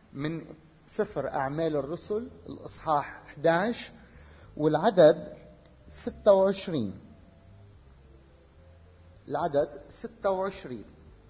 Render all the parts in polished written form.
من سفر أعمال الرسل الإصحاح 11 والعدد 26. العدد 26: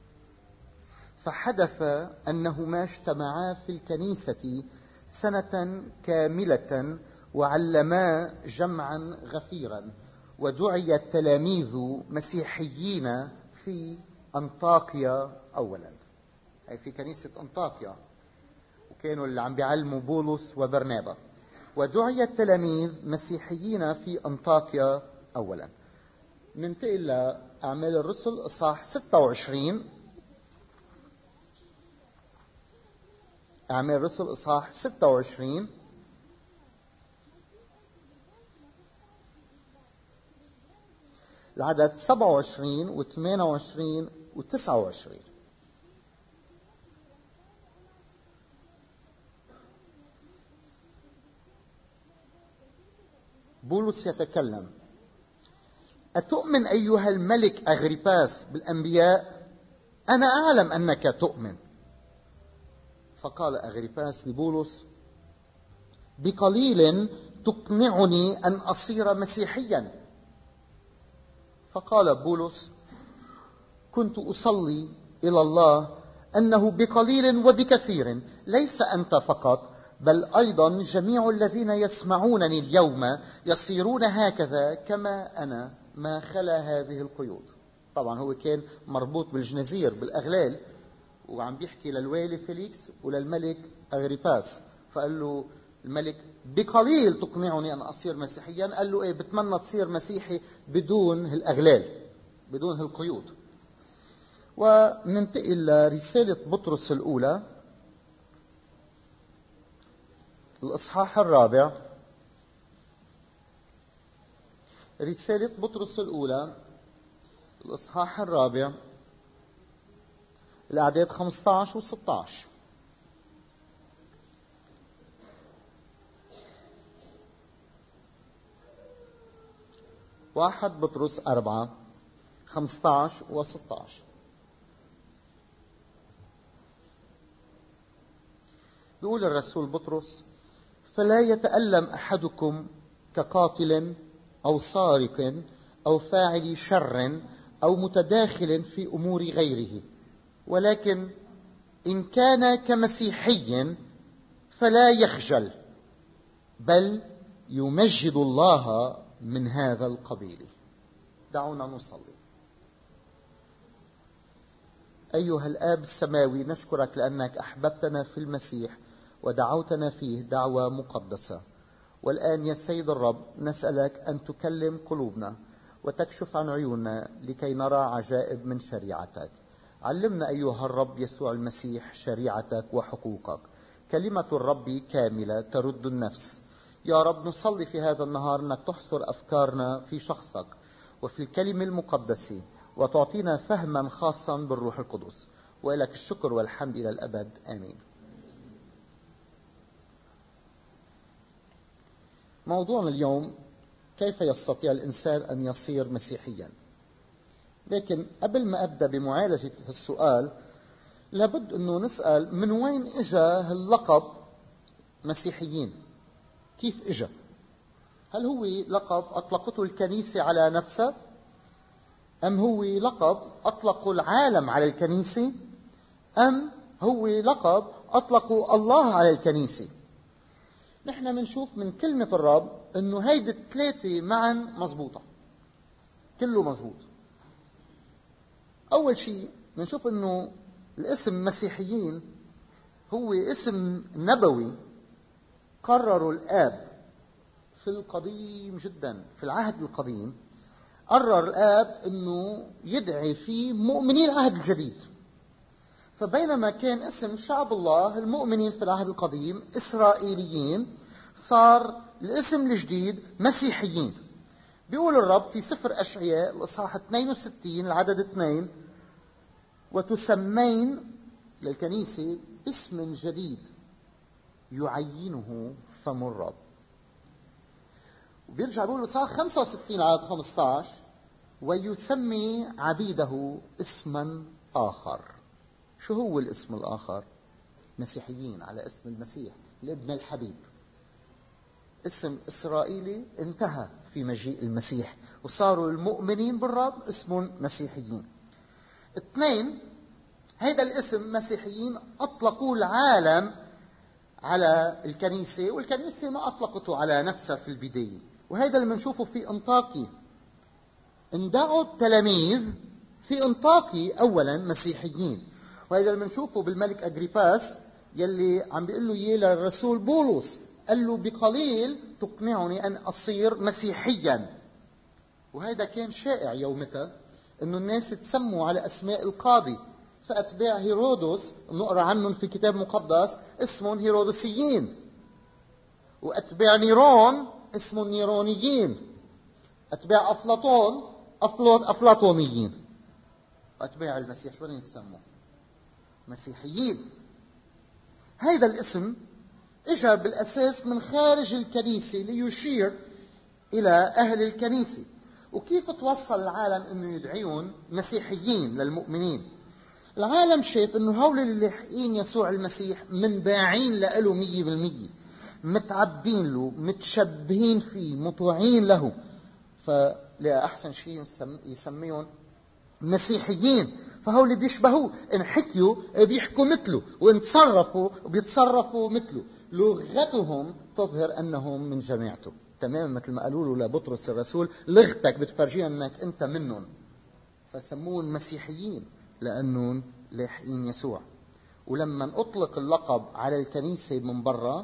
فحدث أنهما اجتمعا في الكنيسة سنة كاملة وعلما جمعا غفيرا، ودعي التلاميذ مسيحيين في أنطاكيا أولا. أي في كنيسة أنطاكيا، وكانوا اللي عم بيعلموا بولس وبرنابا. ودعي التلاميذ مسيحيين في أنطاكيا أولا. ننتقل لأعمال الرسل إصحاح 26. أعمال الرسل إصحاح 26 العدد 27 و 28 و 29. بولس يتكلم: أتؤمن أيها الملك أغريباس بالأنبياء؟ أنا أعلم أنك تؤمن. فقال أغريباس لبولس: بقليل تقنعني أن أصير مسيحيا. فقال بولس: كنت أصلي إلى الله أنه بقليل وبكثير ليس أنت فقط بل أيضا جميع الذين يسمعونني اليوم يصيرون هكذا كما أنا ما خلا هذه القيود. طبعا هو كان مربوط بالجنزير بالأغلال، وعم بيحكي للوالي فيليكس وللملك أغريباس. فقال له الملك: بقليل تقنعني أن أصير مسيحيا. قال له: إيه، بتمنى تصير مسيحي بدون الأغلال، بدون القيود. وننتقل لرسالة بطرس الأولى الإصحاح 4. رسالة بطرس الأولى الإصحاح 4 الأعداد 15 و 16. واحد بطرس 4 15 و 16. بيقول الرسول بطرس: فلا يتألم أحدكم كقاتل أو سارق أو فاعل شر أو متداخل في أمور غيره، ولكن إن كان كمسيحي فلا يخجل، بل يمجد الله من هذا القبيل. دعونا نصلي. أيها الآب السماوي، نشكرك لأنك أحببتنا في المسيح ودعوتنا فيه دعوة مقدسة. والآن يا سيد الرب نسألك أن تكلم قلوبنا وتكشف عن عيوننا لكي نرى عجائب من شريعتك. علمنا أيها الرب يسوع المسيح شريعتك وحقوقك. كلمة الرب كاملة ترد النفس. يا رب نصلي في هذا النهار أنك تحصر أفكارنا في شخصك وفي الكلمة المقدسة، وتعطينا فهما خاصا بالروح القدس. وإلك الشكر والحمد إلى الأبد، آمين. موضوعنا اليوم: كيف يستطيع الإنسان أن يصير مسيحيا؟ لكن قبل ما أبدأ بمعالجة السؤال، لابد أنه نسأل: من وين إجا اللقب مسيحيين؟ كيف إجا؟ هل هو لقب أطلقته الكنيسة على نفسها؟ أم هو لقب أطلقوا العالم على الكنيسة؟ أم هو لقب أطلقوا الله على الكنيسة؟ نحن منشوف من كلمة الرب أنه هيدي الثلاثة معا مضبوطة، كله مضبوط. أول شيء منشوف أنه الاسم مسيحيين هو اسم نبوي قرروا الآب في القديم جدا، في العهد القديم قرر الآب أنه يدعي فيه مؤمني العهد الجديد. فبينما كان اسم شعب الله المؤمنين في العهد القديم إسرائيليين، صار الاسم الجديد مسيحيين. بيقول الرب في سفر أشعياء الإصحاح 62 العدد 2: وتسمين للكنيسة باسم جديد يعينه فم الرب. وبيرجع بيقول الإصحاح 65 عدد 15: ويسمي عبيده اسما آخر. شو هو الاسم الآخر؟ مسيحيين على اسم المسيح الابن الحبيب. اسم إسرائيلي انتهى في مجيء المسيح، وصاروا المؤمنين بالرب اسمهم مسيحيين. اثنين، هذا الاسم مسيحيين أطلقوا العالم على الكنيسة، والكنيسة ما أطلقته على نفسها في البداية. وهذا اللي بنشوفه في أنطاكي. اندعوا التلاميذ في أنطاكي أولا مسيحيين، وهذا اللي بنشوفه بالملك أغريباس يلي عم بيقول له إياه للرسول بولس، قال له بقليل تقنعني أن أصير مسيحيا. وهذا كان شائع يومتها، أنه الناس تسموا على أسماء القاضي. فأتباع هيرودس نقرأ عنهم في كتاب مقدس اسمهم هيرودسيين، وأتباع نيرون اسمهم نيرونيين، أتباع أفلاطون أفلاطونيين، وأتباع المسيح شو يتسموا؟ مسيحيين. هذا الاسم اجى بالأساس من خارج الكنيسة ليشير إلى أهل الكنيسة. وكيف توصل العالم أنه يدعيون مسيحيين للمؤمنين؟ العالم شايف أنه هؤلاء اللي لاحقين يسوع المسيح منباعين له 100%، متعبدين له، متشبهين فيه، مطوعين له، فلا أحسن شيء يسميهم مسيحيين. فهؤلاء بيشبهوه، إن حكيوا بيحكوا مثله، وإن تصرفوا بيتصرفوا مثله، لغتهم تظهر أنهم من جماعته. تماما مثل ما قالوا له لبطرس الرسول، لغتك بتفرجينا أنك أنت منهم. فسموهم مسيحيين لأنهم لاحقين يسوع. ولما أطلق اللقب على الكنيسة من برا،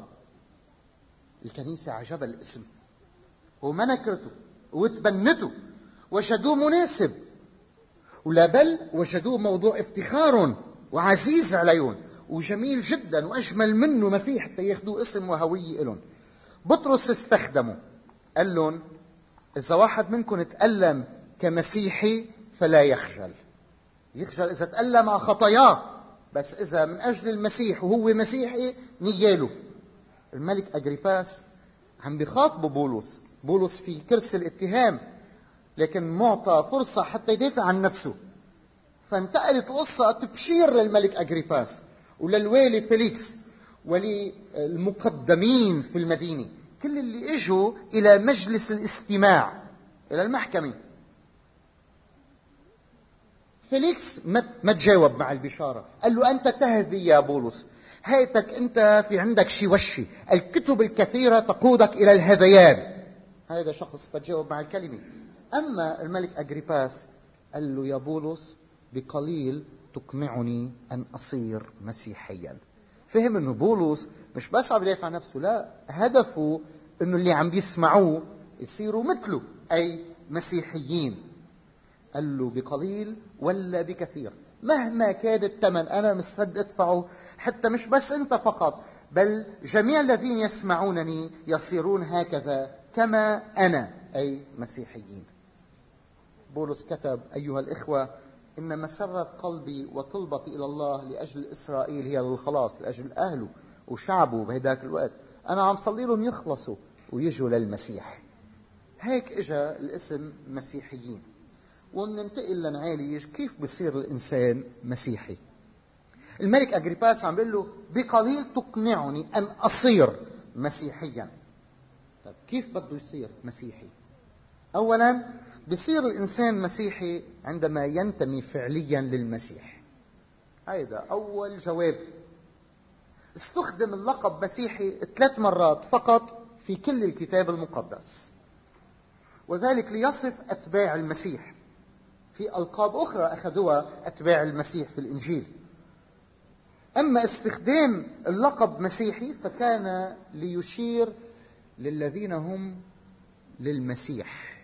الكنيسة عجبها الاسم وما نكرته وتبنته، وجدوه مناسب، ولا بل وجدوه موضوع افتخار وعزيز عليهم وجميل جدا وأجمل منه ما فيه حتى ياخدوه اسم وهوية لهم. بطرس استخدمه، قال لهم إذا واحد منكم تألم كمسيحي فلا يخجل. يخجل إذا تألم مع خطاياه، بس إذا من أجل المسيح وهو مسيحي نياله. الملك أغريباس عم بيخاطبه بولس في كرسي الاتهام، لكن معطى فرصة حتى يدافع عن نفسه. فانتقلت القصة تبشير للملك أغريباس وللوالي فيليكس وللمقدمين في المدينة، كل اللي اجوا إلى مجلس الاستماع إلى المحكمة. فيليكس ما تجاوب مع البشارة، قال له أنت تهذي يا بولس، هيتك أنت في عندك شي وشي، الكتب الكثيرة تقودك إلى الهذيان. هذا شخص بتجاوب مع الكلمة. أما الملك أغريباس قال له يا بولس بقليل تقنعني أن أصير مسيحيا. فهم أنه بولس مش بس عم يدافع عن نفسه، لا، هدفه أنه اللي عم بيسمعوه يصيروا مثله، أي مسيحيين. قال له بقليل ولا بكثير، مهما كان الثمن أنا مستعد أدفعه، حتى مش بس أنت فقط بل جميع الذين يسمعونني يصيرون هكذا كما أنا، أي مسيحيين. بولس كتب أيها الإخوة إن مسرة قلبي وطلبتي إلى الله لأجل إسرائيل هي للخلاص، لأجل أهله وشعبه بهذاك الوقت. أنا عم صلي لهم يخلصوا ويجوا للمسيح. هيك إجا الاسم مسيحيين. وننتقل لنعالج كيف بصير الإنسان مسيحي. الملك أغريباس عم بيقول له بقليل تقنعني أن أصير مسيحيا. طيب كيف بده يصير مسيحي؟ أولا بصير الإنسان مسيحي عندما ينتمي فعليا للمسيح. هذا أول جواب. استخدم اللقب مسيحي 3 مرات فقط في كل الكتاب المقدس، وذلك ليصف أتباع المسيح. في ألقاب أخرى أخذوها أتباع المسيح في الإنجيل. أما استخدام اللقب مسيحي فكان ليشير للذين هم للمسيح،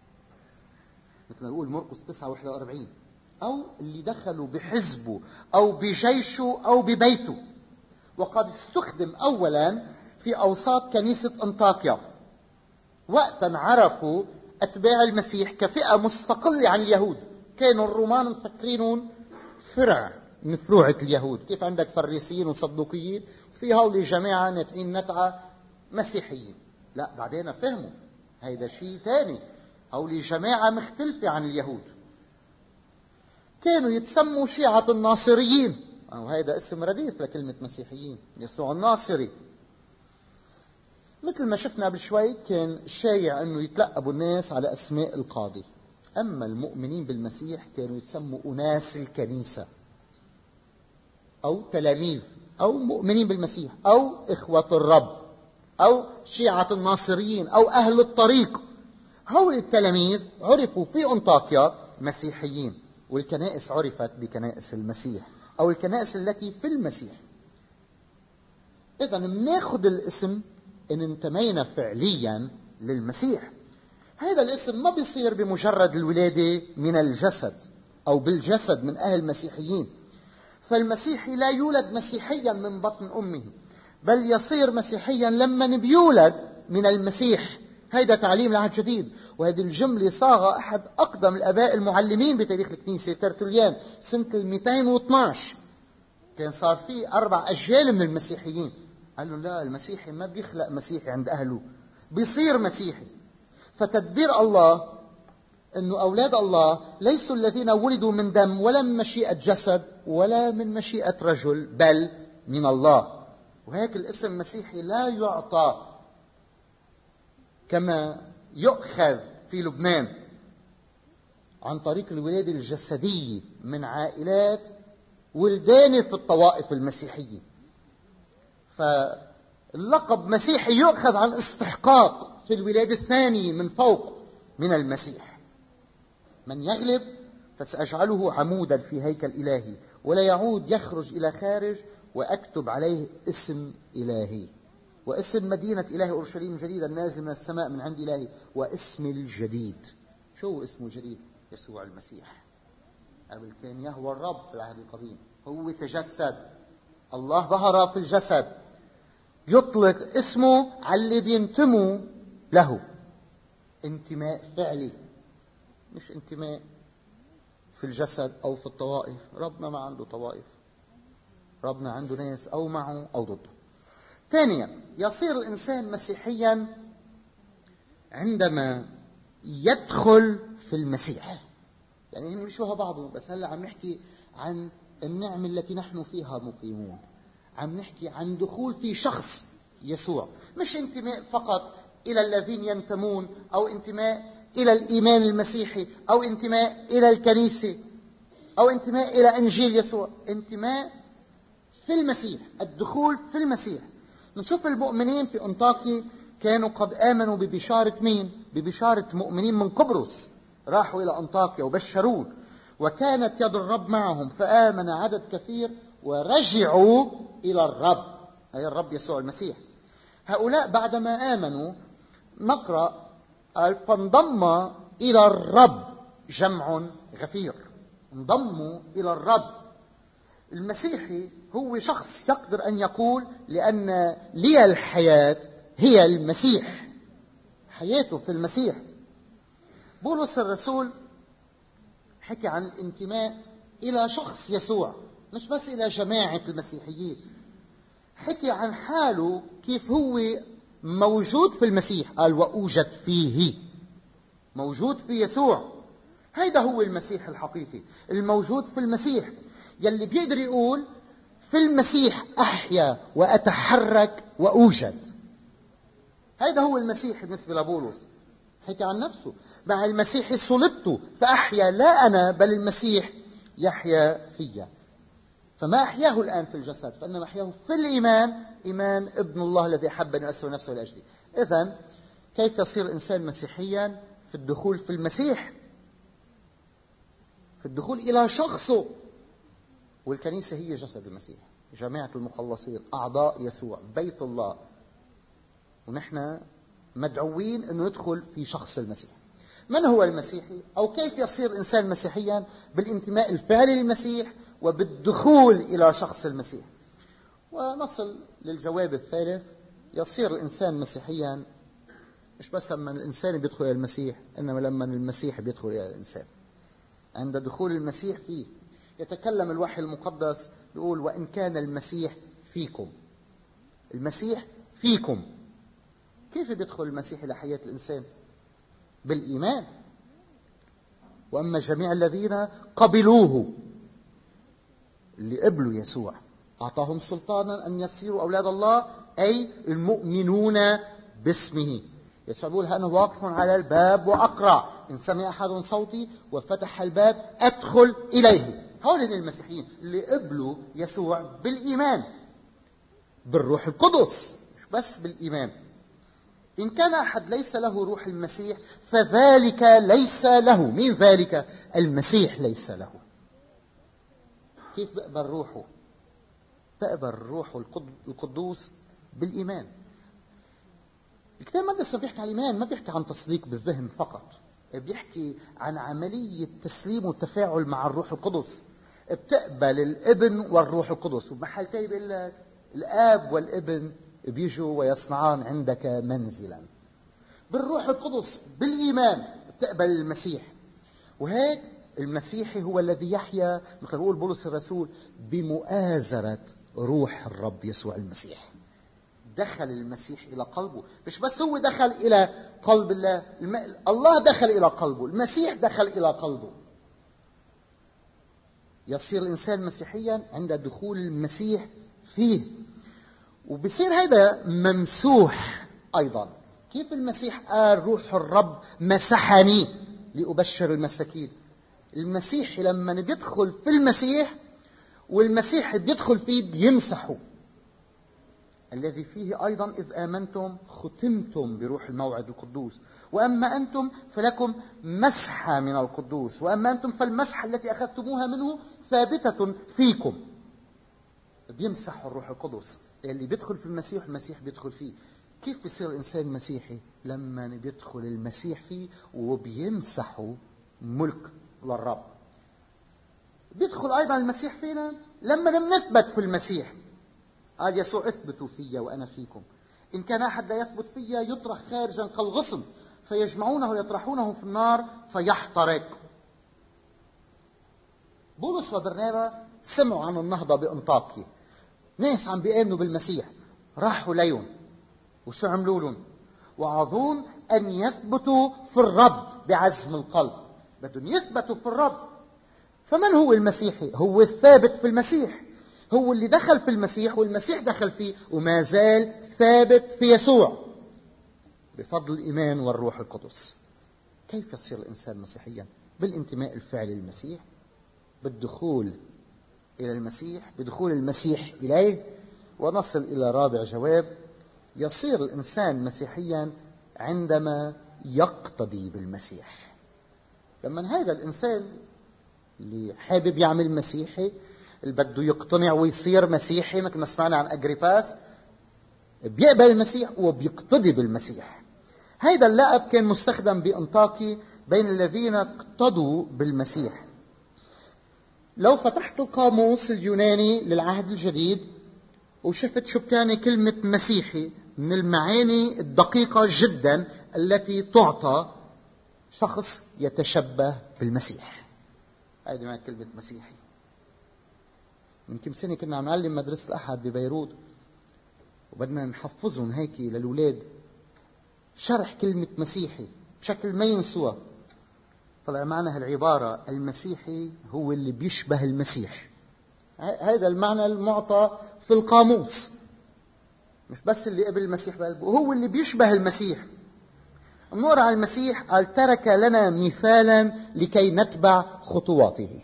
مثل ما يقول مرقس 9:41، أو اللي دخلوا بحزبه أو بجيشه أو ببيته. وقد استخدم أولا في أوساط كنيسة أنطاكيا، وقتا عرفوا أتباع المسيح كفئة مستقلة عن اليهود. كانوا الرومان مفكرينهم فرع من فروعة اليهود، كيف عندك فريسيين وصدوقيين، في هؤلاء جماعة ناتئين نتعة مسيحيين. لا، بعدين فهموا هيدا شيء ثاني، هؤلاء جماعة مختلفة عن اليهود. كانوا يتسموا شيعة الناصريين، وهذا اسم رديف لكلمة مسيحيين، يسوع الناصري. مثل ما شفنا قبل شوي كان شايع أنه يتلقبوا الناس على أسماء القاضي. أما المؤمنين بالمسيح كانوا يتسموا أناس الكنيسة، أو تلاميذ، أو مؤمنين بالمسيح، أو إخوة الرب، أو شيعة الناصريين، أو أهل الطريق. هؤلاء التلاميذ عرفوا في أنطاكيا مسيحيين، والكنائس عرفت بكنائس المسيح أو الكنائس التي في المسيح. إذن بناخذ الاسم إن انتمينا فعليا للمسيح. هذا الاسم ما بيصير بمجرد الولادة من الجسد أو بالجسد من أهل مسيحيين. فالمسيحي لا يولد مسيحيا من بطن أمه، بل يصير مسيحيا لما بيولد من المسيح. هذا تعليم العهد الجديد، وهذه الجملة صاغة أحد أقدم الآباء المعلمين بتاريخ الكنيسة ترتليان سنة 212. كان صار فيه 4 أجيال من المسيحيين. قال له لا، المسيحي ما بيخلق مسيحي عند أهله، بيصير مسيحي. فتدبير الله أنه أولاد الله ليسوا الذين ولدوا من دم ولا من مشيئة جسد ولا من مشيئة رجل، بل من الله. وهيك الاسم مسيحي لا يعطى كما يؤخذ في لبنان عن طريق الولادة الجسدية من عائلات ولدانة في الطوائف المسيحية. فاللقب مسيحي يؤخذ عن استحقاق في الولادة الثانية من فوق من المسيح. من يغلب فسأجعله عمودا في هيكل إلهي، ولا يعود يخرج إلى خارج، وأكتب عليه اسم إلهي واسم مدينة إلهي أورشليم جديدة نازل من السماء من عند إلهي، واسم الجديد. شو اسمه الجديد؟ يسوع المسيح. قبل كان يهوى الرب في العهد القديم، هو تجسد، الله ظهر في الجسد، يطلق اسمه على اللي بينتموا له. انتماء فعلي، مش انتماء في الجسد أو في الطوائف. ربنا ما عنده طوائف، ربنا عنده ناس أو معه أو ضده. ثانيا، يصير الإنسان مسيحيا عندما يدخل في المسيح. يعني هم بيشبهوا بعضهم، بس هلأ عم نحكي عن النعمة التي نحن فيها مقيمون. عم نحكي عن دخول في شخص يسوع، مش انتماء فقط إلى الذين ينتمون، أو انتماء إلى الإيمان المسيحي، أو انتماء إلى الكنيسة، أو انتماء إلى إنجيل يسوع. انتماء في المسيح، الدخول في المسيح. نشوف المؤمنين في أنطاكيا كانوا قد آمنوا ببشارة مين؟ ببشارة مؤمنين من قبرص راحوا إلى أنطاكيا وبشرون، وكانت يد الرب معهم فآمن عدد كثير ورجعوا إلى الرب، أي الرب يسوع المسيح. هؤلاء بعدما آمنوا نقرأ فانضم إلى الرب جمع غفير. انضموا إلى الرب. المسيحي هو شخص يقدر أن يقول لأن لي الحياة هي المسيح، حياته في المسيح. بولس الرسول حكى عن الانتماء إلى شخص يسوع، مش بس إلى جماعة المسيحيين. حكي عن حاله كيف هو موجود في المسيح، قال وأوجد فيه، موجود في يسوع. هيدا هو المسيح الحقيقي، الموجود في المسيح، يلي بيقدر يقول في المسيح أحيا وأتحرك وأوجد. هيدا هو المسيح بالنسبة لبولس. حكى عن نفسه مع المسيح صلبت فأحيا لا أنا بل المسيح يحيا فيا. فما أحياه الآن في الجسد، فإنما أحياه في الإيمان، إيمان ابن الله الذي أحبني وأسر نفسه لأجلي. إذن كيف يصير الإنسان مسيحيا؟ في الدخول في المسيح، في الدخول إلى شخصه. والكنيسة هي جسد المسيح، جماعة المخلصين، أعضاء يسوع، بيت الله. ونحن مدعوين أن ندخل في شخص المسيح. من هو المسيحي؟ أو كيف يصير الإنسان مسيحيا؟ بالانتماء الفعلي للمسيح وبالدخول إلى شخص المسيح. ونصل للجواب الثالث. يصير الإنسان مسيحيا مش بس لما الإنسان بيدخل إلى المسيح، إنما لما المسيح بيدخل إلى الإنسان. عند دخول المسيح فيه يتكلم الوحي المقدس، يقول وإن كان المسيح فيكم. المسيح فيكم. كيف بيدخل المسيح إلى حياة الإنسان؟ بالإيمان. وأما جميع الذين قبلوه اللي قبلوا يسوع أعطاهم سلطانا أن يصيروا أولاد الله، أي المؤمنون باسمه. يسوع بيقول أنا واقف على الباب وأقرع، إن سمع أحد صوتي وفتح الباب أدخل إليه. هؤلاء المسيحيين اللي قبلوا يسوع بالإيمان بالروح القدس، مش بس بالإيمان. إن كان أحد ليس له روح المسيح فذلك ليس له. مين ذلك؟ المسيح ليس له. كيف بقبل روحه؟ بقبل روح القدوس بالإيمان. الكتاب المقدس بيحكي عن الإيمان، ما بيحكي عن تصديق بالذهن فقط، بيحكي عن عملية تسليم وتفاعل مع الروح القدس. بتقبل الابن والروح القدس، وبمحلتين بيقول لك الآب والابن بيجوا ويصنعان عندك منزلا. بالروح القدس بالإيمان بتقبل المسيح. وهيك المسيحي هو الذي يحيا مثل ما بيقول بولس الرسول بمؤازرة روح الرب يسوع المسيح. دخل المسيح إلى قلبه، مش بس هو دخل إلى قلب الله، الله دخل إلى قلبه، المسيح دخل إلى قلبه. يصير الإنسان مسيحيا عند دخول المسيح فيه، وبصير هذا ممسوح أيضا. كيف المسيح قال روح الرب مسحني لأبشر المساكين؟ المسيح لما بيدخل في المسيح والمسيح بيدخل فيه بيمسحه. الذي فيه أيضا إذ آمنتم ختمتم بروح الموعد القدوس، وأما أنتم فلكم مسحة من القدوس، وأما أنتم فالمسحة التي أخذتموها منه ثابتة فيكم. بيمسح الروح القدس اللي بيدخل في المسيح، المسيح بيدخل فيه. كيف بيصير الإنسان مسيحي؟ لما بيدخل المسيح فيه وبيمسحه ملك للرب. بيدخل أيضا المسيح فينا لما نثبت في المسيح. قال يسوع اثبتوا في وأنا فيكم، إن كان أحد لا يثبت في يطرح خارجا كالغصن فيجمعونه ويطرحونه في النار فيحترق. بولس وبرنابا سمعوا عن النهضة بأنطاكيا، ناس عم بيآمنوا بالمسيح، راحوا ليهم وشو عملوا لهم؟ وعظون أن يثبتوا في الرب بعزم القلب. بدهم يثبتوا في الرب. فمن هو المسيحي؟ هو الثابت في المسيح، هو اللي دخل في المسيح والمسيح دخل فيه وما زال ثابت في يسوع بفضل الإيمان والروح القدس. كيف يصير الإنسان مسيحيا؟ بالانتماء الفعلي للمسيح، بالدخول إلى المسيح، بدخول المسيح إليه. ونصل إلى رابع جواب: يصير الإنسان مسيحيا عندما يقتدي بالمسيح. لما هذا الإنسان اللي حابب يعمل مسيحي، اللي بده يقتنع ويصير مسيحي مثل ما سمعنا عن أجريباس، بيقبل المسيح وبيقتدي بالمسيح. هذا اللقب كان مستخدم بأنطاكي بين الذين اقتدوا بالمسيح. لو فتحت القاموس اليوناني للعهد الجديد وشفت شو كان كلمة مسيحي، من المعاني الدقيقة جدا التي تعطى شخص يتشبه بالمسيح. هذه معنى كلمة مسيحي. من كم سنة كنا عم نعلم مدرسة الأحد ببيروت، وبدنا نحفظهم هيك للأولاد شرح كلمة مسيحي بشكل ما ينسوها. طلع معنا هالعبارة: المسيحي هو اللي بيشبه المسيح. هذا المعنى المعطى في القاموس، مش بس اللي قبل المسيح بقلبه، هو اللي بيشبه المسيح. نقرأ عن المسيح قال: ترك لنا مثالا لكي نتبع خطواته.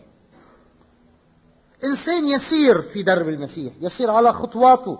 إنسان يسير في درب المسيح، يسير على خطواته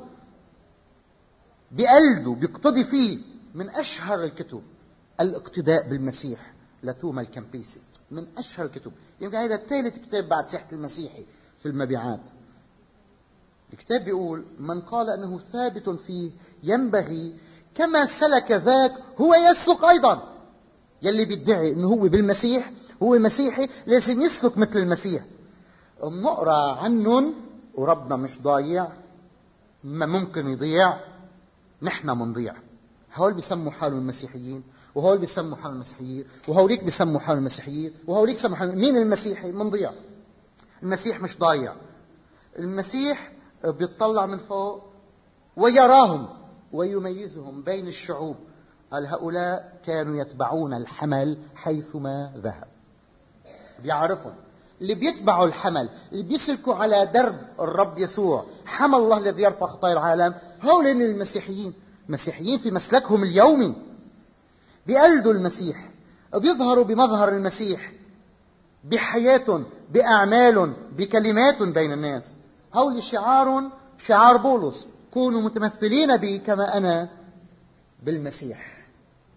بقلبه، بيقتدي فيه. من أشهر الكتب الاقتداء بالمسيح لتوما الكمبيسي، من أشهر الكتب. يمكن هذا الثالث كتاب بعد سيحة المسيحي في المبيعات. الكتاب بيقول: من قال أنه ثابت فيه ينبغي كما سلك ذاك هو يسلك أيضا. يلي بيدعي أنه هو بالمسيح، هو مسيحي، لازم يسلك مثل المسيح. نقرأ عنهم وربنا مش ضايع، ما ممكن يضيع، نحن منضيع. هول بيسموا حالهم المسيحيين، وهول بيسموا حالهم المسيحيين، وهوليك بيسموا حالهم المسيحيين، وهوليك بيسموا حالهم. مين المسيحي؟ منضيع. المسيح مش ضايع. المسيح بيطلع من فوق ويراهم ويميزهم بين الشعوب. قال: هؤلاء كانوا يتبعون الحمل حيثما ذهب. بيعرفهم. اللي بيتبعوا الحمل، اللي بيسلكوا على درب الرب يسوع، حمل الله الذي يرفع خطايا العالم، هؤلاء المسيحيين. مسيحيين في مسلكهم اليومي، بيقلدوا المسيح، بيظهروا بمظهر المسيح، بحياتهم، بأعمالهم، بكلمات بين الناس. هؤلاء شعار بولس: كونوا متمثلين بي كما أنا بالمسيح.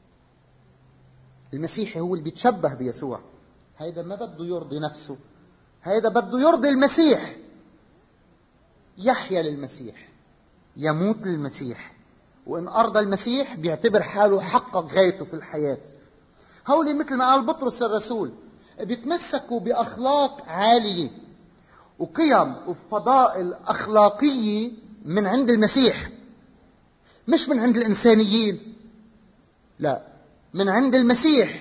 المسيحي هو اللي بيتشبه بيسوع. هيدا ما بده يرضي نفسه، هيدا بده يرضي المسيح. يحيا للمسيح، يموت للمسيح، وإن أرضى المسيح بيعتبر حاله حقق غايته في الحياة. هؤلاء مثل ما قال بطرس الرسول بيتمسكوا بأخلاق عالية وقيم وفضائل أخلاقية من عند المسيح، مش من عند الإنسانيين، لا، من عند المسيح.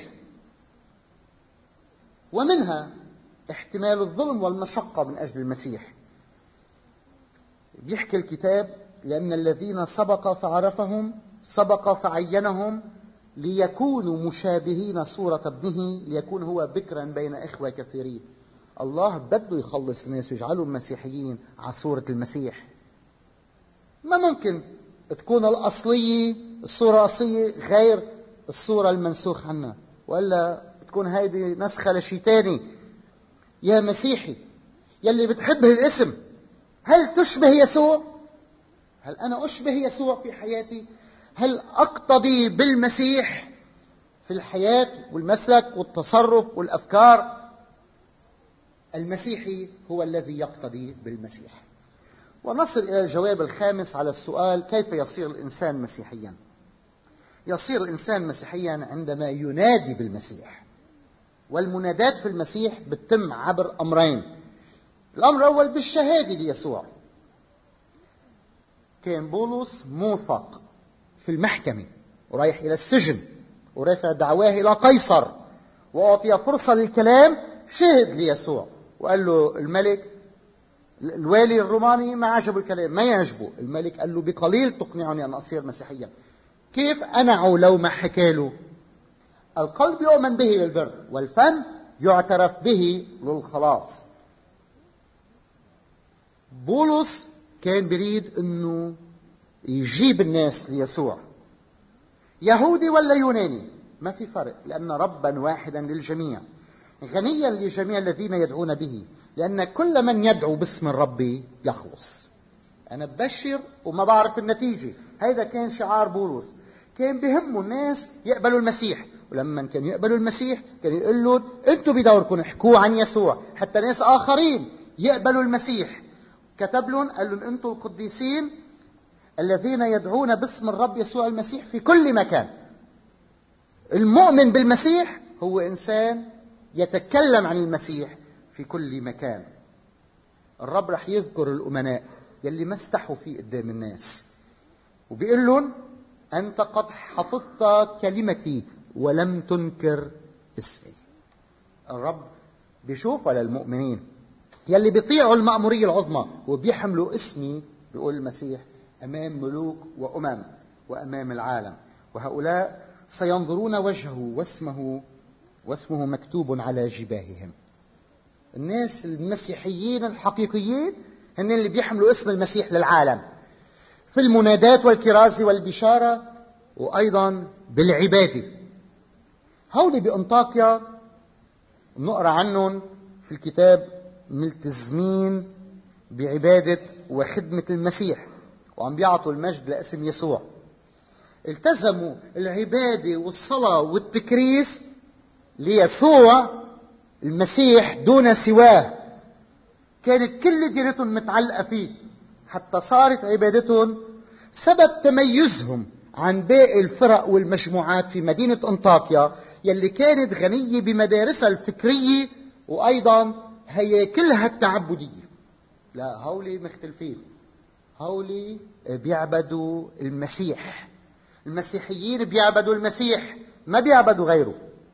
ومنها احتمال الظلم والمشقة من أجل المسيح. بيحكي الكتاب: لأن الذين سبق فعرفهم سبق فعينهم ليكونوا مشابهين صورة ابنه ليكون هو بكرا بين إخوة كثيرين. الله بده يخلص الناس ويجعلهم مسيحيين على صورة المسيح. ما ممكن تكون الأصلية، الصورة الأصلية غير الصورة المنسوخ عنها، وإلا تكون هيدي نسخة لشيء تاني. يا مسيحي يلي بتحب الاسم، هل تشبه يسوع؟ هل أنا أشبه يسوع في حياتي؟ هل أقتدي بالمسيح في الحياة والمسلك والتصرف والأفكار؟ المسيحي هو الذي يقتدي بالمسيح. ونصل إلى الجواب الخامس على السؤال: كيف يصير الإنسان مسيحيا؟ يصير الإنسان مسيحيا عندما ينادي بالمسيح. والمنادات في المسيح بتتم عبر أمرين. الأمر الأول بالشهادة ليسوع. كان بولس موثق في المحكمة ورايح إلى السجن ورافع دعواه إلى قيصر، وأعطي فرصة للكلام، شهد ليسوع وقال له الملك الوالي الروماني ما عجبه الكلام، ما يعجبه. الملك قال له: بقليل تقنعني أن أصير مسيحيا. كيف أنعوا لو ما حكى له؟ القلب يؤمن به للبر، والفم يعترف به للخلاص. بولس كان بريد أنه يجيب الناس ليسوع، يهودي ولا يوناني ما في فرق، لأن ربا واحدا للجميع، غنيا لجميع الذين يدعون به، لأن كل من يدعو باسم الرب يخلص. أنا ببشر وما بعرف النتيجة. هذا كان شعار بولس. كان بهمه الناس يقبلوا المسيح، ولما كانوا يقبلوا المسيح كان يقول لهم: أنتم بدوركم احكوا عن يسوع حتى ناس آخرين يقبلوا المسيح. كتب لهم قال لهم: أنتم القديسين الذين يدعون باسم الرب يسوع المسيح في كل مكان. المؤمن بالمسيح هو إنسان يتكلم عن المسيح في كل مكان. الرب رح يذكر الأمناء يلي ما استحوا فيه قدام الناس، وبيقول لهم: أنت قد حفظت كلمتي ولم تنكر اسمي. الرب بيشوف على المؤمنين يلي بيطيعوا المأمورية العظمى وبيحملوا اسمي، بيقول المسيح، أمام ملوك وأمم وأمام العالم، وهؤلاء سينظرون وجهه واسمه مكتوب على جباههم. الناس المسيحيين الحقيقيين هن اللي بيحملوا اسم المسيح للعالم في المنادات والكرازة والبشارة، وأيضا بالعبادة. هؤلاء بأنطاكيا نقرأ عنهم في الكتاب ملتزمين بعبادة وخدمة المسيح، وعم بيعطوا المجد لاسم يسوع. التزموا العبادة والصلاة والتكريس ليسوع المسيح دون سواه. كانت كل دينتهم متعلقة فيه، حتى صارت عبادتهم سبب تميزهم عن باقي الفرق والمجموعات في مدينة أنطاكيا يلي كانت غنية بمدارسها الفكرية وأيضا هياكلها التعبدية. لا، هؤلاء مختلفين. هؤلاء بيعبدوا المسيح. المسيحيين بيعبدوا المسيح، ما بيعبدوا غيره.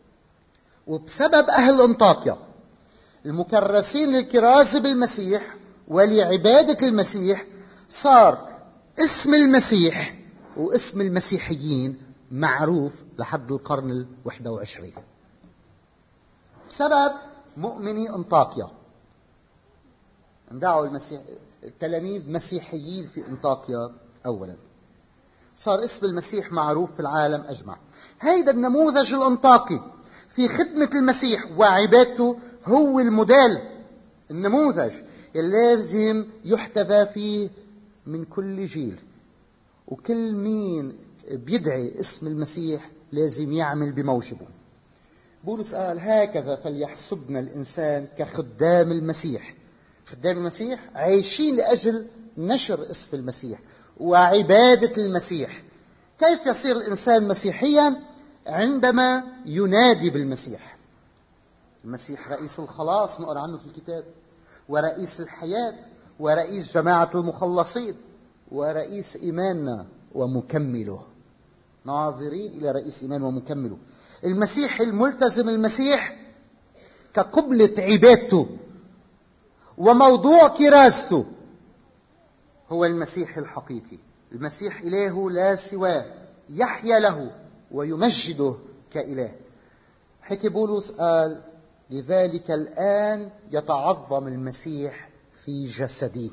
وبسبب أهل أنطاكيا المكرسين للكرازة بالمسيح ولعبادة المسيح صار اسم المسيح واسم المسيحيين معروف لحد القرن 21 بسبب مؤمني أنطاكيا. اندعوا التلاميذ مسيحيين في أنطاكيا أولا، صار اسم المسيح معروف في العالم أجمع. هيدا النموذج الأنطاكي في خدمة المسيح وعبادته هو الموديل، النموذج اللي لازم يحتذى فيه من كل جيل، وكل مين بيدعي اسم المسيح لازم يعمل بموجبه. بولس قال: هكذا فليحسبنا الإنسان كخدام المسيح. خدام المسيح عايشين لأجل نشر اسم المسيح وعبادة المسيح. كيف يصير الإنسان مسيحيا؟ عندما ينادي بالمسيح. المسيح رئيس الخلاص، نقرأ عنه في الكتاب، ورئيس الحياة، ورئيس جماعة المخلصين، ورئيس إيماننا ومكمله. ناظرين إلى رئيس إيمان ومكمله. المسيح الملتزم المسيح كقبلة عبادته وموضوع كراسته هو المسيح الحقيقي. المسيح إله لا سواه، يحيا له ويمجده كإله. حكي بولس قال: لذلك الآن يتعظم المسيح في جسدي.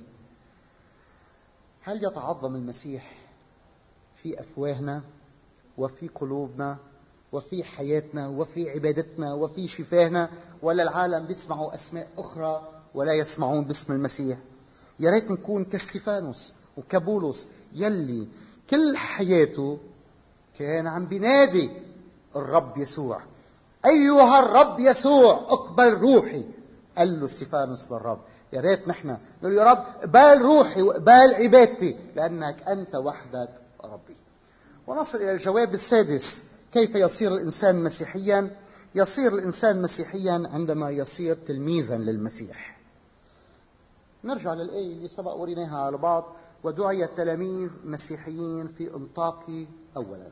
هل يتعظم المسيح في أفواهنا وفي قلوبنا وفي حياتنا وفي عبادتنا وفي شفاهنا، ولا العالم بيسمعوا أسماء أخرى ولا يسمعون باسم المسيح؟ يا ريت نكون كاستيفانوس وكبولس يلي كل حياته كان عم بينادي الرب يسوع: أيها الرب يسوع اقبل روحي. قال له استيفانوس للرب: يا ريت نحن نقول: يا رب اقبل روحي واقبل عبادتي لأنك أنت وحدك ربي. ونصل إلى الجواب السادس: كيف يصير الإنسان مسيحيا؟ يصير الإنسان مسيحيا عندما يصير تلميذا للمسيح. نرجع للآية اللي سبق وريناها على بعض: ودعي التلاميذ مسيحيين في أنطاكي أولا.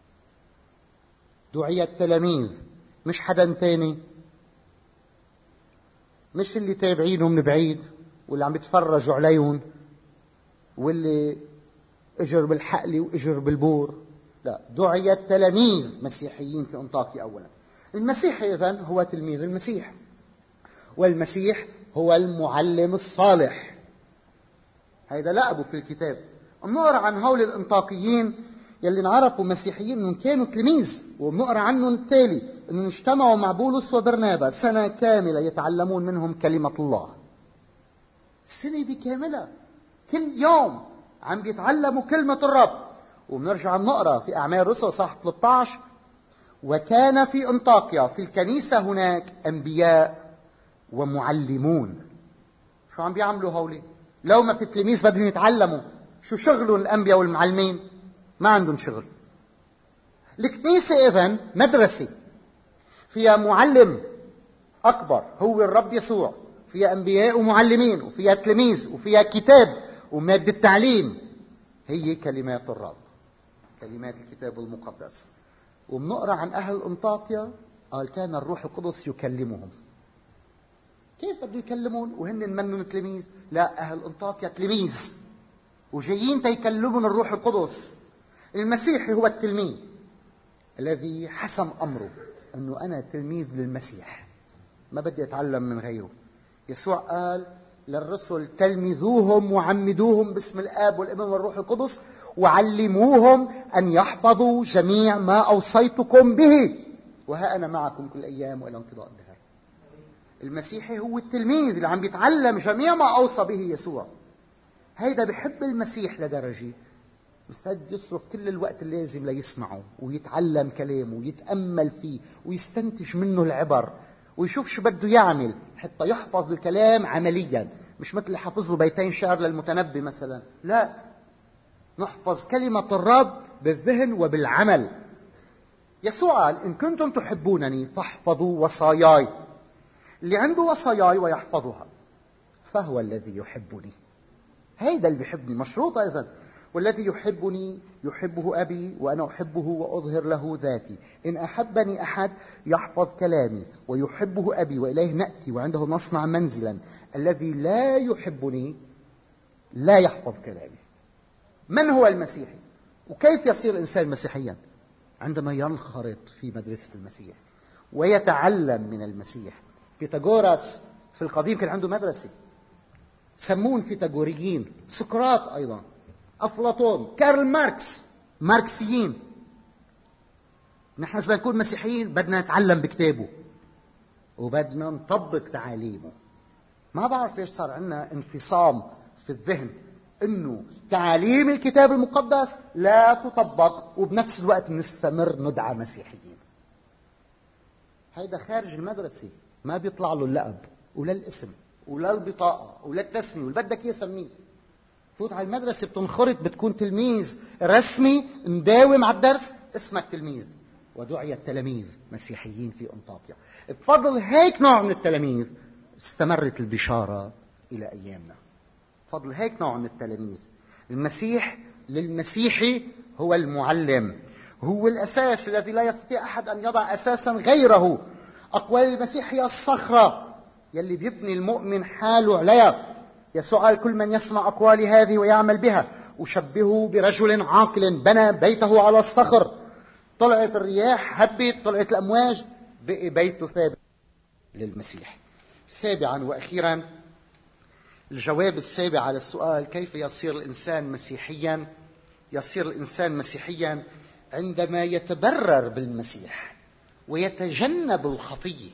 دعي التلاميذ، مش حدا تاني، مش اللي تابعينهم من بعيد واللي عم يتفرجوا عليهم واللي اجر بالحقل واجر بالبور. لا، دعي التلاميذ مسيحيين في أنطاكي أولا. المسيح إذن هو تلميذ المسيح، والمسيح هو المعلم الصالح. هذا لقبه في الكتاب. بنقرا عن هول الأنطاكيين يلي نعرفوا مسيحيين انهم كانوا تلميذ، وبنقرا عنهم التالي: انهم اجتمعوا مع بولس وبرنابا سنة كاملة يتعلمون منهم كلمة الله. سنة بكاملة، كل يوم عم بيتعلموا كلمة الرب. وبنرجع نقرا في أعمال الرسل صح 13: وكان في أنطاكيا في الكنيسة هناك أنبياء ومعلمون. شو عم بيعملوا هولي؟ لو ما في تلاميذ بدهم يتعلموا، شو شغلهم الأنبياء والمعلمين؟ ما عندهم شغل. الكنيسة إذن مدرسة فيها معلم أكبر هو الرب يسوع، فيها أنبياء ومعلمين، وفيها تلاميذ، وفيها كتاب ومادة تعليم هي كلمات الرب، كلمات الكتاب المقدس. وبنقرأ عن أهل أنطاكيا قال: كان الروح القدس يكلمهم. كيف بده يكلمون وهن منهم تلاميذ؟ لا، أهل أنطاكيا تلاميذ وجايين تيكلمون الروح القدس. المسيحي هو التلميذ الذي حسم أمره أنه أنا تلميذ للمسيح، ما بدي أتعلم من غيره. يسوع قال للرسل: تلمذوهم وعمدوهم باسم الآب والابن والروح القدس وعلموهم أن يحفظوا جميع ما أوصيتكم به، وها أنا معكم كل أيام وإلى انقضاء الدهر. المسيحي هو التلميذ اللي عم بيتعلم جميع ما أوصى به يسوع. هيدا بحب المسيح لدرجة مستعد يصرف كل الوقت اللازم ليسمعه ويتعلم كلامه ويتأمل فيه ويستنتج منه العبر ويشوف شو بده يعمل حتى يحفظ الكلام عمليا، مش مثل اللي حافظ له بيتين شعر للمتنبي مثلا. لا، نحفظ كلمة الرب بالذهن وبالعمل. يسوع قال: إن كنتم تحبونني فاحفظوا وصاياي. اللي عنده وصاياي ويحفظها فهو الذي يحبني. هيدا اللي بيحبني، مشروطة إذن: والذي يحبني يحبه أبي وأنا أحبه وأظهر له ذاتي. إن أحبني أحد يحفظ كلامي ويحبه أبي وإليه نأتي وعنده نصنع منزلا. الذي لا يحبني لا يحفظ كلامي. من هو المسيحي؟ وكيف يصير الإنسان مسيحيا؟ عندما ينخرط في مدرسة المسيح ويتعلم من المسيح فيثاغورس في القديم كان عنده مدرسة، سمون فيثاغوريين، سقراط أيضا، أفلاطون، كارل ماركس، ماركسيين. نحن إذا نكون مسيحيين بدنا نتعلم بكتابه وبدنا نطبق تعاليمه. ما بعرف ليش صار عندنا انفصام في الذهن انه تعاليم الكتاب المقدس لا تطبق وبنفس الوقت نستمر ندعى مسيحيين. هيدا خارج المدرسة، ما بيطلع له اللقب ولا الاسم ولا البطاقة ولا التسمية ولا بدك اياه سميه. فوت على المدرسة بتنخرط، بتكون تلميذ رسمي مداوم على الدرس، اسمك تلميذ. ودعي التلاميذ مسيحيين في أنطاكيا. بفضل هيك نوع من التلاميذ استمرت البشارة إلى أيامنا. بفضل هيك نوع من التلاميذ. المسيح للمسيحي هو المعلم، هو الأساس الذي لا يستطيع أحد أن يضع أساسا غيره. أقوال المسيح هي الصخرة يلي بيبني المؤمن حاله عليها. يسوع قال: كل من يسمع أقوالي هذه ويعمل بها أشبهه برجل عاقل بنى بيته على الصخر. طلعت الرياح هبت، طلعت الأمواج، بقي بيته ثابت للمسيح. سابعا وأخيرا، الجواب السابع على السؤال كيف يصير الإنسان مسيحيا. يصير الإنسان مسيحيا عندما يتبرر بالمسيح ويتجنب الخطية.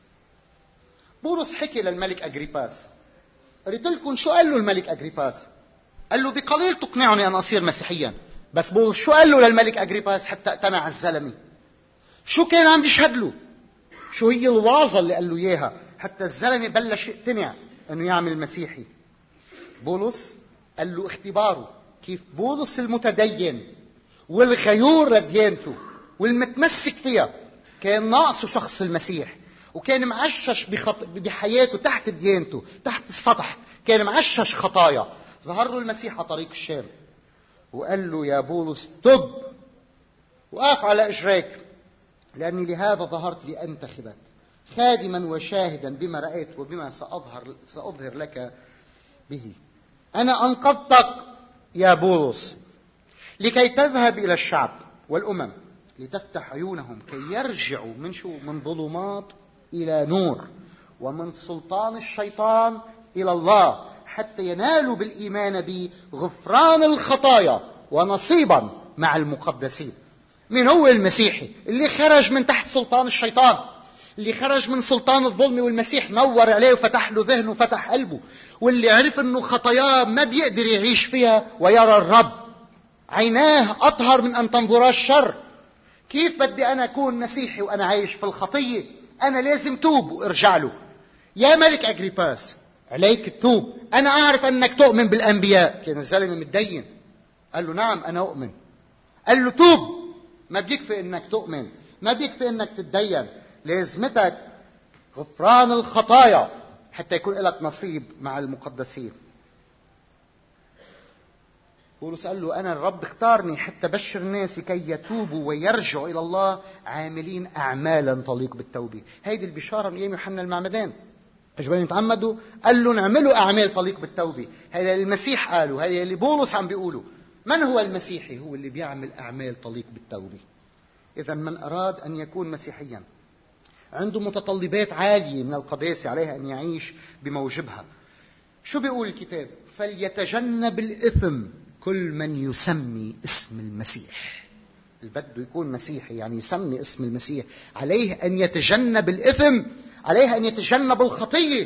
بولس حكي للملك أغريباس، قلت لكم شو قال له الملك أغريباس؟ قال له: بقليل تقنعني أن أصير مسيحيا. بس بولس شو قال له للملك أغريباس حتى اقتنع الزلمة؟ شو كان عم بيشهد له؟ شو هي الوعظة اللي قال له إياها حتى الزلمة بلش يقتنع أنه يعمل مسيحي؟ بولس قال له اختباره كيف بولس المتدين والغيور لديانته والمتمسك فيها كان ناقصه شخص المسيح، وكان معشش بحياته تحت ديانته، تحت السطح، كان معشش خطايا. ظهر له المسيح على طريق الشام وقال له: يا بولس تب وقف على إجريك، لأني لهذا ظهرت لأنتخبك خادما وشاهدا بما رأيت وبما سأظهر لك به. أنا أنقذتك يا بولس لكي تذهب إلى الشعب والأمم لتفتح عيونهم كي يرجعوا من ظلمات إلى نور، ومن سلطان الشيطان إلى الله، حتى ينالوا بالإيمان بي غفران الخطايا ونصيبا مع المقدسين. من هو المسيحي اللي خرج من تحت سلطان الشيطان، اللي خرج من سلطان الظلم، والمسيح نور عليه وفتح له ذهنه وفتح قلبه، واللي عرف انه خطاياه ما بيقدر يعيش فيها ويرى الرب. عيناه أطهر من أن تنظر الشر. كيف بدي أنا أكون مسيحي وأنا عايش في الخطية؟ أنا لازم توب وارجع له. يا ملك أغريباس عليك التوب، أنا أعرف أنك تؤمن بالأنبياء. كان الزلمة متدين، قال له: نعم أنا أؤمن. قال له: توب. ما بيكفي أنك تؤمن، ما بيكفي أنك تتدين، لازمتك غفران الخطايا حتى يكون لك نصيب مع المقدسين. بولس قال له: أنا الرب اختارني حتى بشر الناس كي يتوبوا ويرجعوا إلى الله عاملين أعمالا تليق بالتوبة. هيدي البشارة من أيام يوحنا المعمدان. أجوا يتعمدوا قال له نعملوا أعمال تليق بالتوبة. هذا المسيح قالوا، هذا اللي بولس عم بيقوله. من هو المسيحي؟ هو اللي بيعمل أعمال تليق بالتوبة. إذا من أراد أن يكون مسيحيا عنده متطلبات عالية من القداسة عليها أن يعيش بموجبها. شو بيقول الكتاب؟ فليتجنب الإثم كل من يسمي اسم المسيح. اللي بده يكون مسيحي يعني يسمي اسم المسيح عليه أن يتجنب الإثم، عليه أن يتجنب الخطية.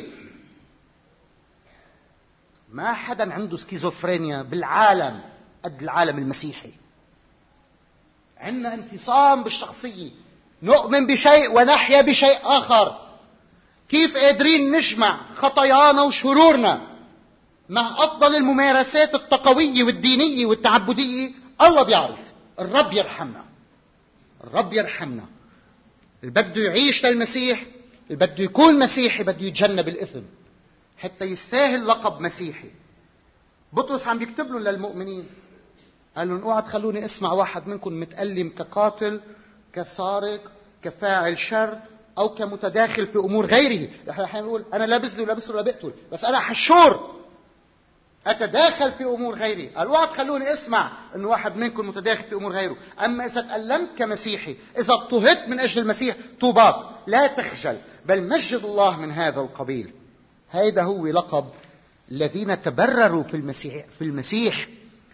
ما حدا عنده سكيزوفرينيا بالعالم قد العالم المسيحي. عندنا انفصام بالشخصية، نؤمن بشيء ونحيا بشيء آخر. كيف قادرين نجمع خطايانا وشرورنا مع أفضل الممارسات التقوية والدينية والتعبدية؟ الله بيعرف. الرب يرحمنا، الرب يرحمنا. اللي بده يعيش للمسيح، اللي بده يكون مسيحي، بده يتجنب الإثم حتى يستاهل لقب مسيحي. بطرس عم بيكتب له للمؤمنين، قال لهم: اوعى تخلوني اسمع واحد منكم متألم كقاتل، كسارق، كفاعل شر، أو كمتداخل في أمور غيره. احنا أحيانا نقول أنا لا بزني ولا بسرق ولا بقتل، بس أنا حشور. أتداخل في أمور غيري. قال اوعى تخلوني أسمع أن واحد منكم متداخل في أمور غيره. أما إذا تألمت كمسيحي، إذا اضطهدت من أجل المسيح، طوباك، لا تخجل، بل مجد الله من هذا القبيل. هذا هو لقب الذين تبرروا في المسيح.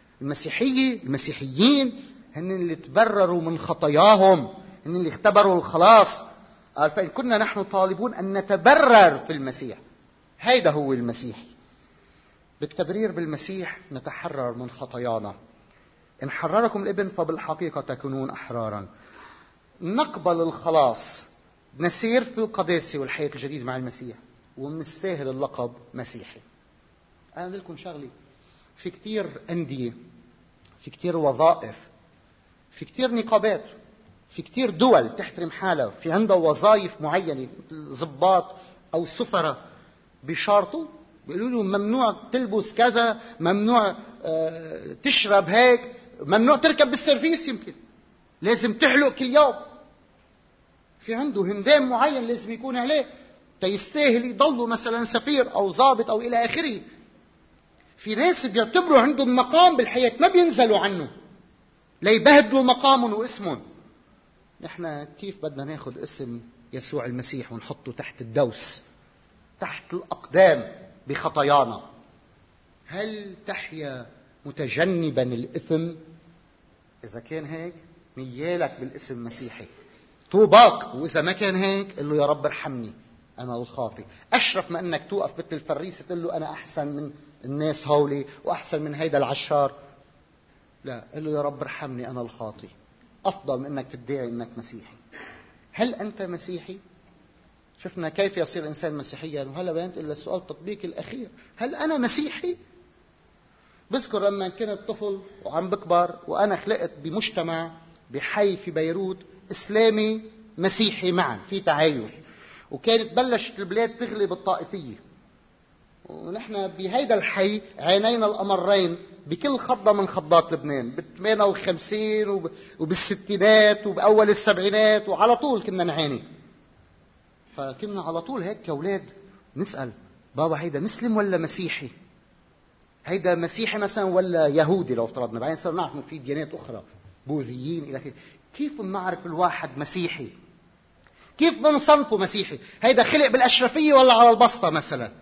المسيحيين هن اللي تبرروا من خطاياهم، هن اللي اختبروا الخلاص. قال فإن كنا نحن طالبون أن نتبرر في المسيح. هذا هو المسيحي. بالتبرير بالمسيح نتحرر من خطايانا. إن حرركم الابن فبالحقيقة تكونون أحرارا. نقبل الخلاص، نسير في القداسة والحياة الجديدة مع المسيح، ونستاهل اللقب مسيحي. أنا أقول لكم شغلي، في كتير أندية، في كتير وظائف، في كتير نقابات، في كتير دول تحترم حالها، في عندها وظائف معينة مثل ضباط أو سفراء، بيشارطوا بيقولوا لهم ممنوع تلبس كذا، ممنوع تشرب هيك، ممنوع تركب بالسيرفيس، يمكن لازم تحلق كل يوم، في عنده هندام معين لازم يكون عليه تيستاهل يضلوا مثلا سفير أو ضابط أو إلى آخره. في ناس بيعتبروا عندهم مقام بالحياة ما بينزلوا عنه ليبهدلوا مقامهم واسمهم. نحن كيف بدنا ناخد اسم يسوع المسيح ونحطه تحت الدوس، تحت الأقدام بخطايانا؟ هل تحيا متجنبا الإثم؟ إذا كان هيك نيالك بالاسم مسيحي، طوباك. وإذا ما كان هيك قل له يا رب ارحمني أنا الخاطئ. أشرف ما أنك توقف مثل الفريسة تقول له أنا أحسن من الناس هولي وأحسن من هيدا العشار. لا، قل له يا رب ارحمني أنا الخاطئ، أفضل من أنك تدعي أنك مسيحي. هل أنت مسيحي؟ شفنا كيف يصير إنسان مسيحيا، وهلا بنت إلا السؤال التطبيقي الأخير، هل أنا مسيحي؟ بذكر لما كنت طفل وعم بكبر وأنا خلقت بمجتمع بحي في بيروت إسلامي مسيحي معا، في تعايش، وكانت بلشت البلاد تغلي بالطائفية، ونحن بهيدا الحي عانينا الأمرين بكل خضة من خضات لبنان، بال58 وبالستينات وبأول السبعينات، وعلى طول كنا نعاني. فكنا على طول هيك كأولاد نسأل بابا هيدا مسلم ولا مسيحي؟ هيدا مسيحي مثلا ولا يهودي لو افترضنا؟ بعدين صرنا نعرف انه في ديانات اخرى، بوذيين الى اخره. كيف بنعرف الواحد مسيحي؟ كيف بنصنفه مسيحي؟ هيدا خلق بالاشرفيه ولا على البسطه مثلا؟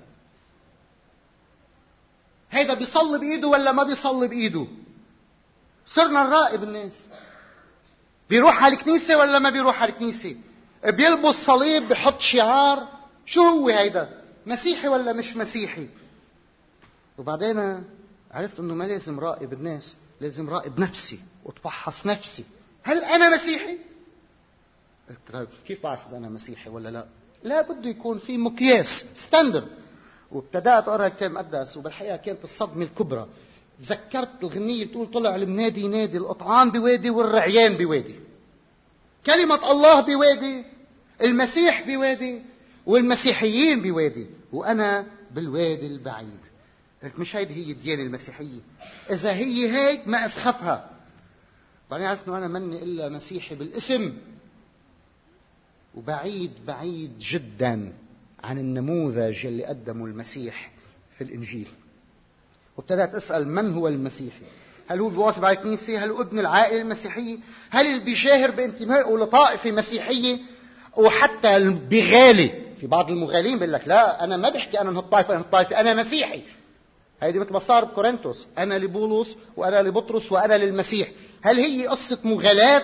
هيدا بيصلي بايده ولا ما بيصلي بايده؟ صرنا نراقب الناس، بيروح على الكنيسه ولا ما بيروح على الكنيسه؟ بيلبس صليب، بيحط شعار، شو هو هيدا؟ مسيحي ولا مش مسيحي؟ وبعدين عرفت انه ما لازم راقب الناس، لازم راقب نفسي واتفحص نفسي. هل انا مسيحي؟ كيف بعرف اذا انا مسيحي ولا لا؟ لا بده يكون في مقياس، ستاندرد. وابتدأت اقرا الكتاب المقدس، وبالحقيقه كانت الصدمه الكبرى. تذكرت الغنيه بتقول طلع المنادي ينادي، القطعان بوادي والرعيان بوادي. كلمه الله بوادي، المسيح بوادي، والمسيحيين بوادي، وانا بالوادي البعيد. قلت مش هيدي هي الديانة المسيحية. إذا هي هيك ما أسخفها. بعدين عرفت أنه أنا مني إلا مسيحي بالاسم، وبعيد بعيد جدا عن النموذج اللي قدمه المسيح في الإنجيل. وابتدأت أسأل من هو المسيحي؟ هل هو بيواظب على الكنيسة؟ هل هو ابن العائلة المسيحية؟ هل اللي بيشاهر بانتمائه لطائفة مسيحية؟ وحتى بغالي، في بعض المغالين بيقول لك لا أنا ما بحكي أنا من هالطائفة، أنا هالطائفة، أنا مسيحي. هيدي مثل ما صار بكورنثوس، أنا لبولس وأنا لبطرس وأنا للمسيح. هل هي قصة مغالاة؟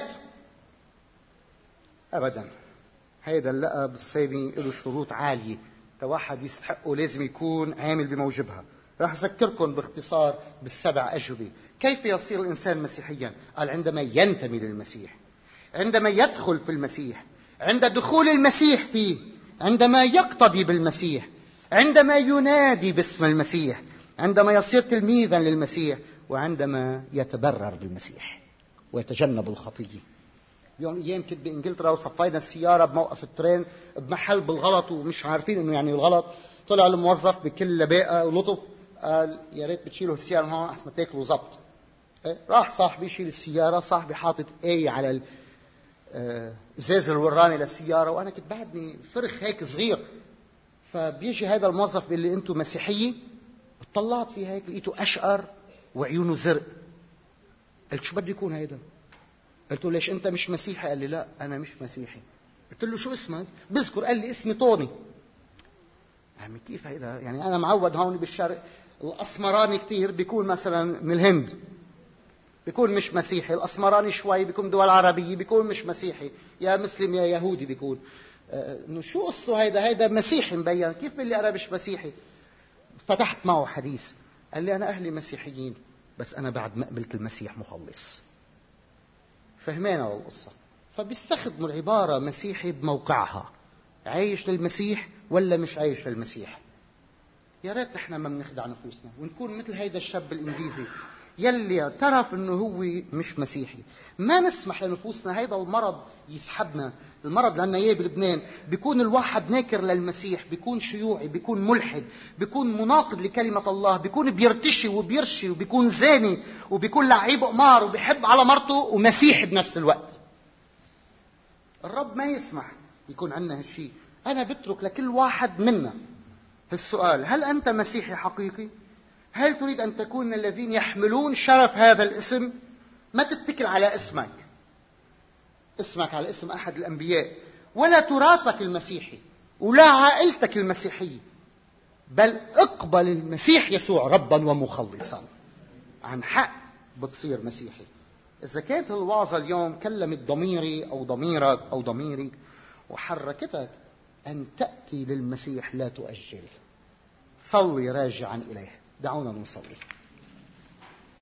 أبدا. هيدا اللقب السامي له شروط عالية، واحد يستحقه لازم يكون عامل بموجبها. راح أذكركم باختصار بالسبع أجوبة. كيف يصير الإنسان مسيحيا؟ قال عندما ينتمي للمسيح، عندما يدخل في المسيح، عند دخول المسيح فيه، عندما يقتدي بالمسيح، عندما ينادي باسم المسيح، عندما يصير تلميذا للمسيح، وعندما يتبرر بالمسيح ويتجنب الخطية. يوم أيام كنت بإنجلترا وصفينا السيارة بموقف الترين بمحل بالغلط ومش عارفين إنه يعني الغلط. طلع الموظف بكل لباقة ولطف قال يا ريت بتشيلوا السيارة هون أحسن ما تاكلوا زبط. راح صاحبي يشيل السيارة، صاحبي حاطط اي على الازاز الوراني للسيارة، وأنا كنت بعدني فرخ هيك صغير. فبيجي هذا الموظف بيقول لي أنتم مسيحية؟ طلعت فيه هيك لقيته أشقر وعيونه زرق. قلت شو بدي يكون هيدا؟ قلت له ليش أنت مش مسيحي؟ قال لي لا أنا مش مسيحي. قلت له شو اسمك؟ بذكر. قال لي اسمي طوني. يعني كيف هيدا؟ يعني أنا معود هون بالشرق الأسمراني كتير بيكون مثلا من الهند بيكون مش مسيحي، الأسمراني شوي بيكون دول عربية بيكون مش مسيحي، يا مسلم يا يهودي بيكون. إنه شو قصته هيدا مسيحي مبين، كيف بيقول أنا مش مسيحي؟ فتحت معه حديث. قال لي أنا أهلي مسيحيين بس أنا بعد ما قبلت المسيح مخلص. فهمينا القصة. فبيستخدموا العبارة مسيحي بموقعها، عايش للمسيح ولا مش عايش للمسيح. يا ريت نحن ما بنخدع نفوسنا ونكون مثل هيدا الشاب الإنجليزي يلي اعترف انه هو مش مسيحي. ما نسمح لنفوسنا هيدا المرض يسحبنا. المرض لأنه اياه بلبنان بيكون الواحد ناكر للمسيح، بيكون شيوعي، بيكون ملحد، بيكون مناقض لكلمة الله، بيكون بيرتشي وبيرشي وبيكون زاني وبيكون لعيب قمار وبيحب على مرته ومسيحي بنفس الوقت. الرب ما يسمح يكون عندنا هالشيء. أنا بترك لكل واحد منا السؤال: هل أنت مسيحي حقيقي؟ هل تريد أن تكون الذين يحملون شرف هذا الاسم؟ ما تتكل على اسمك على اسم أحد الأنبياء، ولا تراثك المسيحي ولا عائلتك المسيحية، بل اقبل المسيح يسوع ربا ومخلصا. عن حق بتصير مسيحي. إذا كانت الوعظة اليوم كلمت ضميري أو ضميرك أو ضميري وحركتك أن تأتي للمسيح لا تؤجل، صلي راجعا إليه. دعونا نصلي.